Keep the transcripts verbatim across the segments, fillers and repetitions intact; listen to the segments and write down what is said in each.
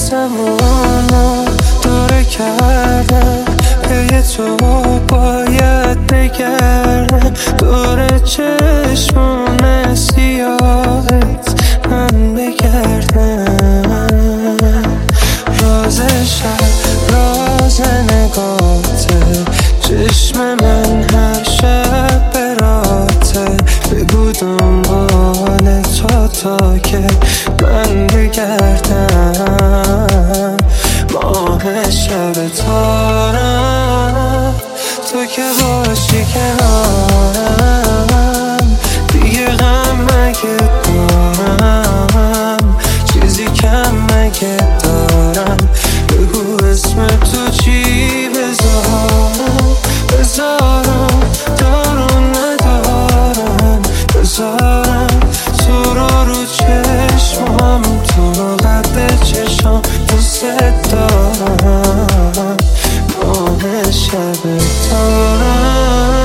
آسمونو دوره کرده، پی تو باید بگرده، دور چشمون سیاهت من بگردم. راز شب راز نگاته، چشم من هر شب براته، بگو دنبال تو تا که من بگردم. ماه شب تارم تو که باشی کنارم، دیگه غم مگه دارم، چیزی کم مگه دارم، بگو اسم تو چی بذارم، بذارم دارم ندارم، بذارم تو رو رو چشمم، تو رو قد چشم دوست دارم. ماه شب تارم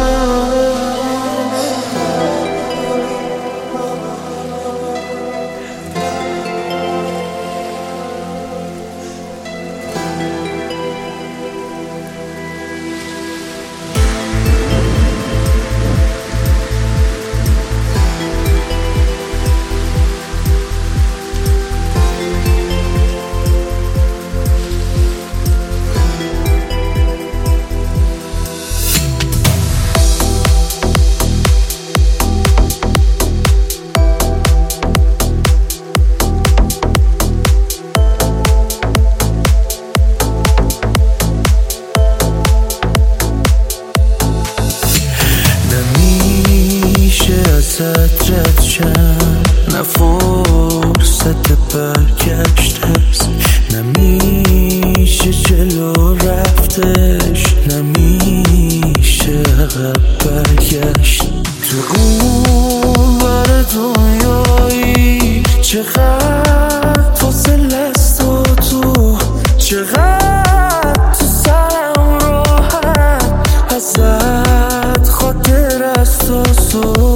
رد شم، نه فرصت برگشت هست، نمیشه جلو رفتش، نمیشه عقب برگشت. تو اون بر دنیایی چقدر فاصله است و تو چقدر تو سرم راحت، ازت خاطر است و سو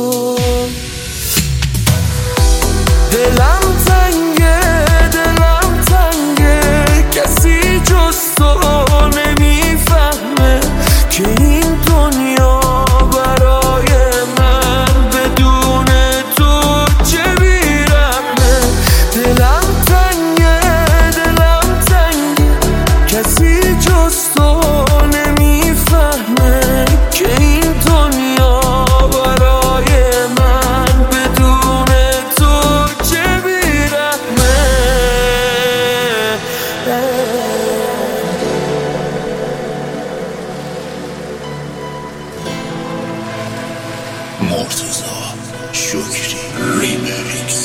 دلم تنگه، دلم تنگه، کسی جز تو نمیفهمه که این دنیا برای من بدون تو چه بیرحمه. دلم تنگه، دلم تنگه، کسی جز تو نمیفهمه که این دنیا برای من بدون تو چه بیرحمه. مرتضی شکری ریمیکس.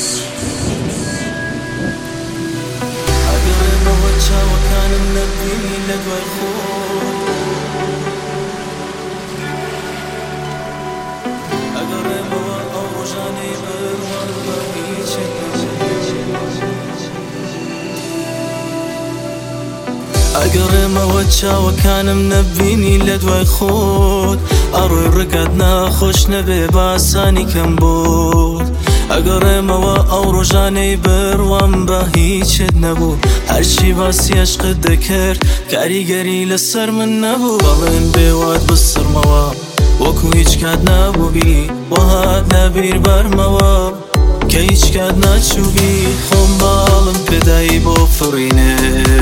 اگر ما وجه و كان النبي لدوى الخوض، اگر ما اوجاني بروان بهيج اگر ما وجه و كان منبيني لدوى خود، اروي رقدنا خوش نبي باساني كم بود. اگر ما او روزانه بروان به هیچ نبود، هرچی باسی عشق دکر کاریگری لسر من نبود. بالن بیواد بسر موا وکو هیچ کد نبو بی و هاد نبیر بر موا که هیچ کد نچوبی. خون بالم بدایی با فرینه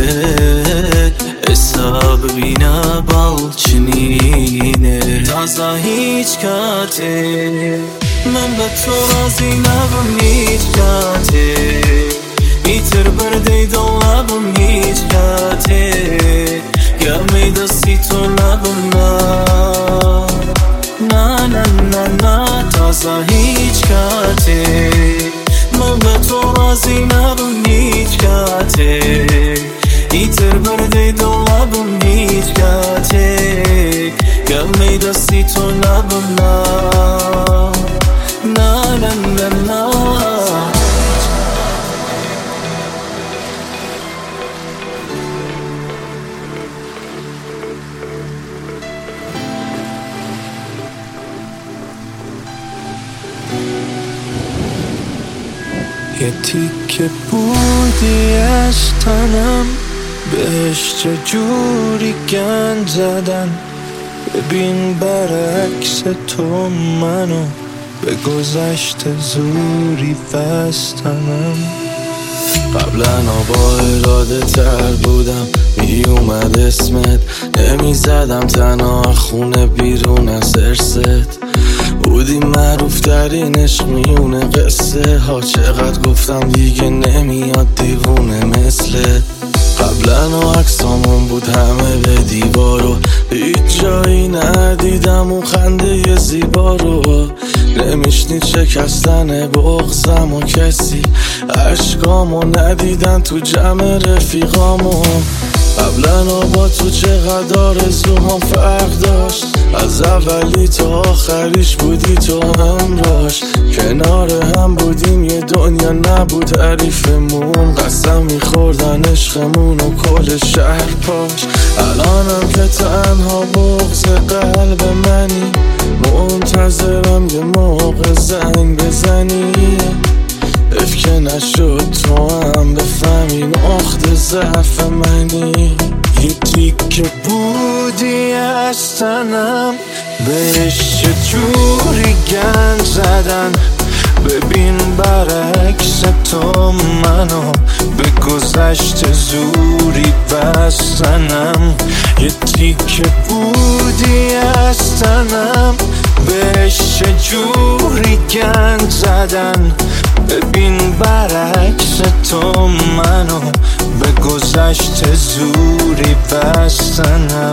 حساب بینا بالچنینه، تازه هیچ کاته من به تو راضی نبم هیچ کاته، ایتر برده دلبم هیچ کاته، گرمی دستی تو نبم نه نه نه نه تازه هیچ کاته من به تو راضی نبم هیچ کاته، ایتر برده دلبم هیچ کاته، گرمی دستی تو نبم نه نه نه نه. یه تیکه بودی از تنم، بهش چجوری گند زدن. ببین برعکس تو منو به گذشته زوری بستنم. قبلا با اراده تر بودم، می اومد اسمت نمی زدم تنها خونه بیرون از ارست. بودی معروف ترین عشق میونه قصه ها، چقدر گفتم دیگه نمیاد دیوونه مثلت. قبلا و عکسامون بود همه به دیوارو، هیچ جایی ندیدم اون خنده زیبا رو. نمیشنید شکستن بغضم و کسی عشقامو ندیدن تو جمع رفیقامو. قبلا با تو چقدر آرزوهام فرق داشت، از اولی تا آخریش بودی تو همراش. کنار هم بودیم یه دنیا نبود حریفمون، قسم میخوردن عشقمون و کل شهر پاش. الانم که تنها بغض قلب منی، منتظرم یه موقع زنگ بزنی. اف که نشد تو هم بفهمی نقطه ضعف منی. یه تیکه بودی از تنم، بهش چجوری گند زدن. ببین برعکس تو منو به گذشته زوری بستنم. یه تیکه بودی از تنم، بهش چجوری گند زدن. ببین برعکس تو منو به گذشته زوری بستنم.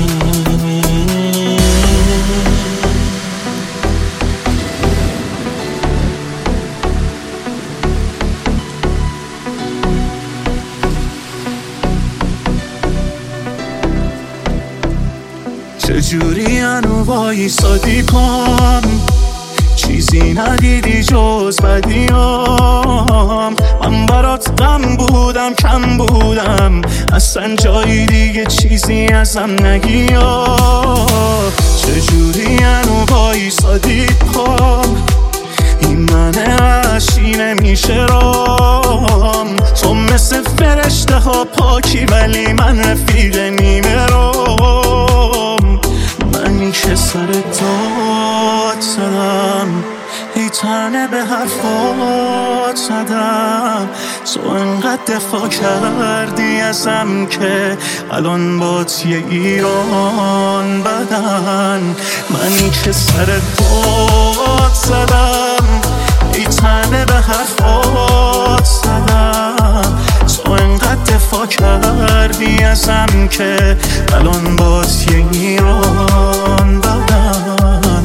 چجوری هنو وایسادی پام، چیزی ندیدی جز بدیام. من برات غم بودم کم بودم، اصلا جایی دیگه چیزی ازم نگیا. چجوری هنو وایسادی پام، این من وحشی نمیشه رام. تو مثل فرشته ها پاکی ولی من رفیق نیمه رام. من که سر داد زدم، ای تنه به حرفات زدم. تو انقدر دفاع کردی ازم که الان بات یه ایران بدن. من که سر داد زدم، ای تنه به حرفات زدم. تو انقدر دفاع کردی ازم که الان بات یه ایران بدن.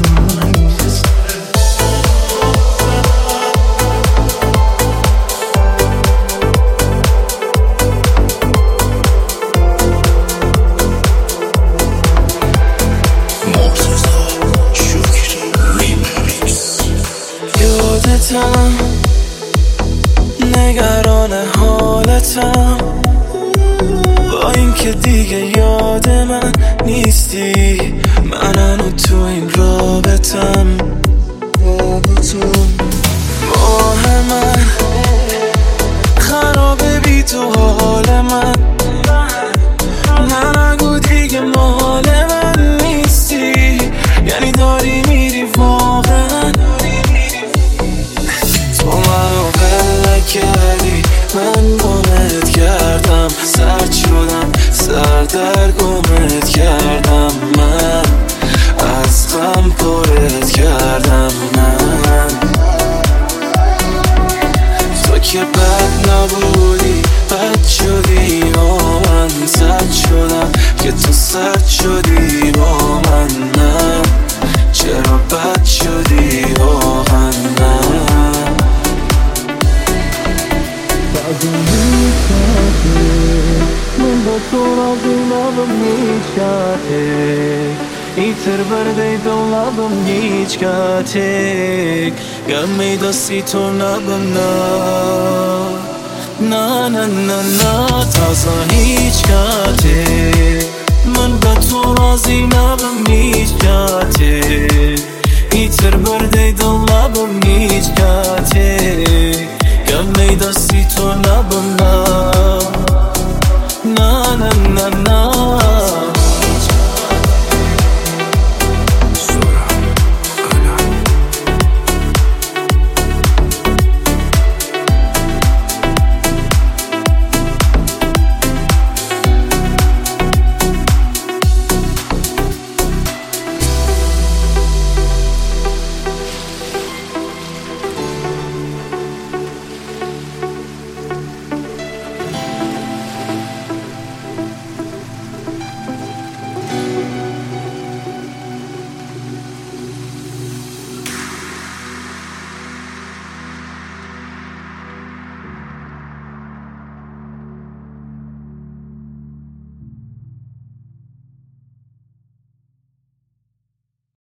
یادتم، نگران حالتم، با این که دیگه یاد من نیستی. من و تو این رابطم، ماه من خرابه بی تو حال من. نه نگو دیگه مال من نیستی، یعنی داری میری واقعا. تو منو بله کردی، من گمت کردم. سرد شدم، سر در گمت کردم. من از غم پرت کردم. من تو که بد نبودی، بد شدی با من. سرد شدم که تو سرد شدی با من. نه چرا بد شدی واقعا. نه من با تو razı labım hiç katek İtir verdeydim labım hiç katek Gammayda si to labım na Na na na na Taza hiç katek من با تو razı labım hiç katek İtir verdeydim labım hiç katek دستی تو نبندم